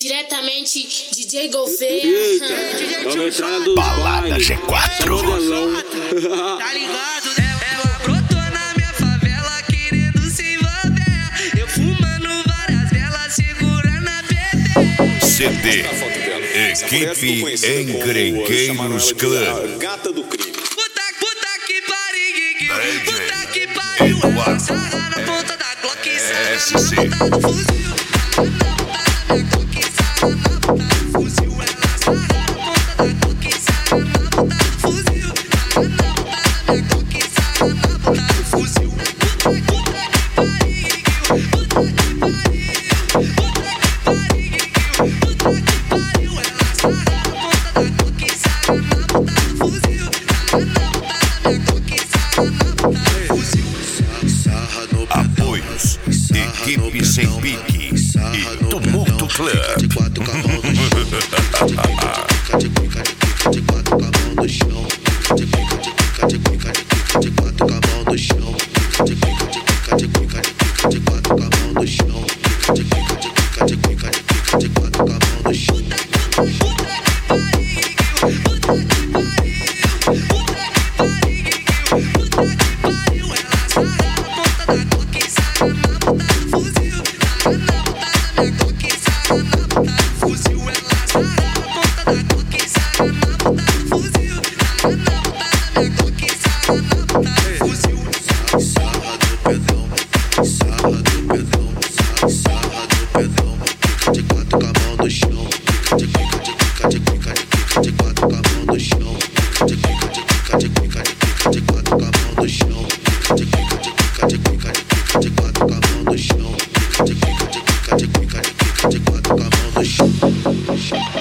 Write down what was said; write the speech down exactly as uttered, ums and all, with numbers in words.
Diretamente D J Gouveia. Eita, vamos entrar do Balada G quatro. Tá ligado? Ela brotou na minha favela querendo se envolver. Eu fumando várias velas, segurando a B D. C D Equipe Encrenqueiros Clã. Gata do crime. Puta, puta que pariu, puta que pariu. Ela sarra na ponta da Glock, sarra na ponta do fuzil. Apoios Equipe Sem Pique e Tumulto Club. Chão.